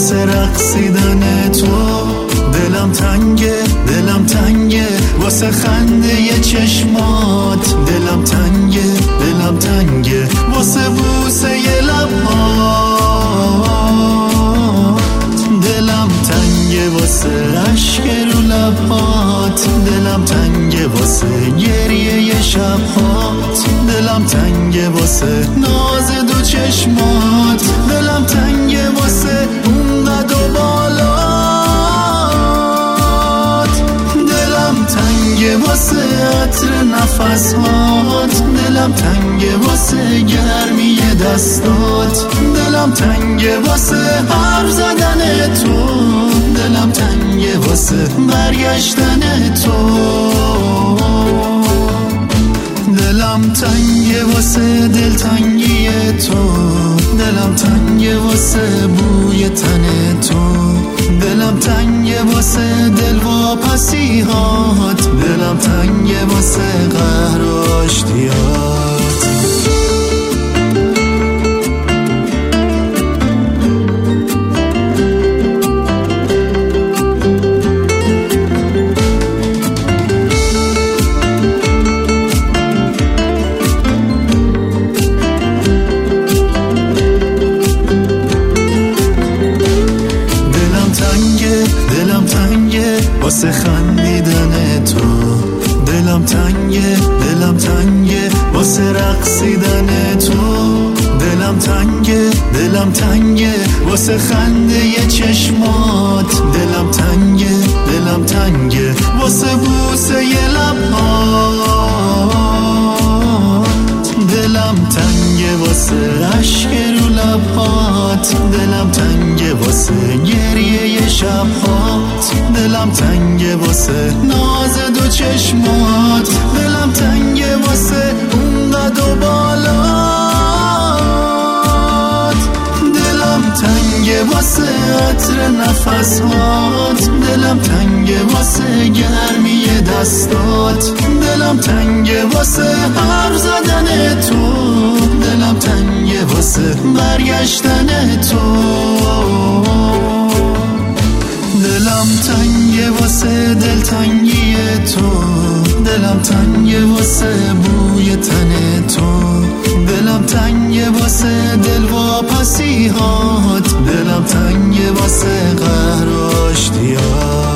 واسه رقصیدن تو. دلم تنگه دلم تنگه واسه خنده چشمات. دلم تنگه دلم تنگه واسه بوسه لبات. دلم تنگه واسه عشق رو لبات. دلم تنگه واسه گریه شبهات. دلم تنگه واسه ناز دو چشمات. دلم تنگه واسه اون قد و بالات. دلم تنگه واسه عطر نفسات. دلم تنگه واسه گرمی دستات. دلم تنگه واسه حرف زدن تو. دلم تنگه واسه برگشتن تو. دلم تنگه واسه دلتنگی تو. دلم تنگه واسه بوی تن تو. دلم تنگه واسه دل واپسی‌هات. دلم تنگه واسه قهر و آشتیات. واسه خندیدن تو. دلم تنگه دلم تنگه واسه رقصیدن تو. دلم تنگه دلم تنگه واسه خنده چشمات. دلم تنگه دلم تنگه واسه بوسه لبات. دلم تنگه واسه عشق رو لبات. دلم تنگه واسه گریه شبهات. دلم تنگه واسه ناز دو چشمات. دلم تنگه واسه اون قد و بالات. دلم تنگه واسه عطر نفسات. دلم تنگه واسه گرمی دستات. دلم تنگه واسه حرف زدن تو. دلم تنگه واسه برگشتن تو. دلم تنگه واسه دلتنگی تو. دلم تنگه واسه بوی تن تو. دلم تنگه واسه دل واپسی‌هات. دلم تنگه واسه قهر و آشتیات.